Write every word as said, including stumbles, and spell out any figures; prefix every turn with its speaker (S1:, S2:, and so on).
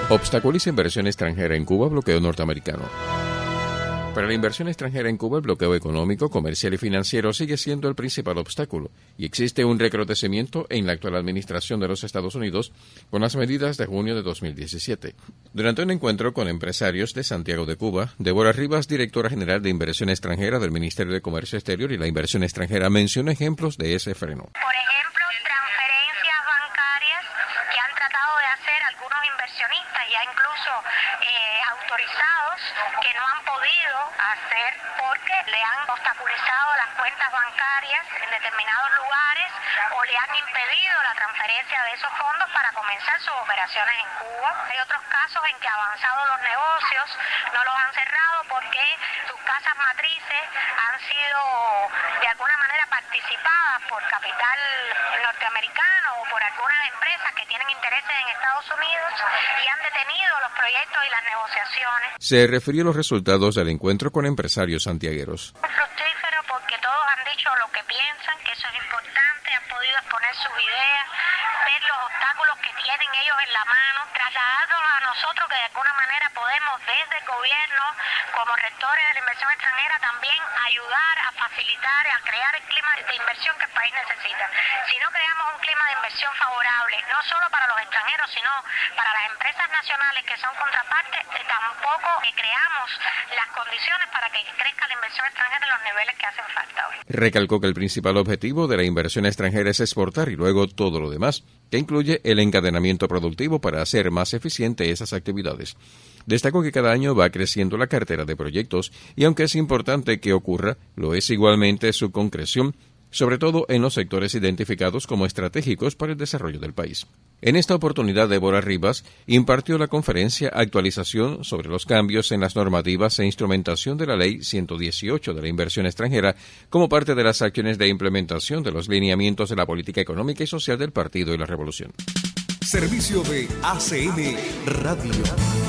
S1: Obstaculiza inversión extranjera en Cuba, bloqueo norteamericano. Para la inversión extranjera en Cuba, el bloqueo económico, comercial y financiero sigue siendo el principal obstáculo, y existe un recrudecimiento en la actual administración de los Estados Unidos con las medidas de junio de dos mil diecisiete. Durante un encuentro con empresarios de Santiago de Cuba, Débora Rivas, directora general de Inversión Extranjera del Ministerio de Comercio Exterior y la Inversión Extranjera, mencionó ejemplos de ese freno.
S2: Por ejemplo, transferencias bancarias que han tratado de hacer algunos inversionistas, ya incluso eh, autorizados, que no han podido hacer porque le han obstaculizado las cuentas bancarias en determinados lugares o le han impedido la transferencia de esos fondos para comenzar sus operaciones en Cuba. Hay otros casos en que avanzados los negocios no los han cerrado porque sus casas matrices han sido de alguna manera participadas por capital norteamericano o por algunas empresas que tienen intereses en Estados Unidos y han detenido los proyectos y las negociaciones.
S1: Se refirió a los resultados del encuentro con empresarios santiagueros.
S2: Es fructífero porque todos han dicho lo que piensan, que eso es importante, han podido exponer sus ideas, ver los obstáculos que tienen ellos en la mano, trasladarlos a nosotros que de alguna manera podemos desde el gobierno, como rectores de la inversión extranjera, también ayudar a facilitar, a crear el clima de inversión que el país necesita. Si no creamos un clima de inversión favorable, no solo para los extranjeros, sino para las empresas nacionales que son contrapartes, eh, tampoco eh, creamos las condiciones para que crezca la inversión extranjera en los niveles que hacen falta hoy.
S1: Recalcó que el principal objetivo de la inversión extranjera es exportar y luego todo lo demás, que incluye el encadenamiento productivo para hacer más eficiente esas actividades. Destacó que cada año va creciendo la cartera de proyectos y aunque es importante que ocurra, lo es igualmente su concreción, sobre todo en los sectores identificados como estratégicos para el desarrollo del país. En esta oportunidad, Débora Rivas impartió la conferencia Actualización sobre los cambios en las normativas e instrumentación de la Ley ciento dieciocho de la inversión extranjera como parte de las acciones de implementación de los lineamientos de la política económica y social del Partido y la Revolución.
S3: Servicio de A C N Radio.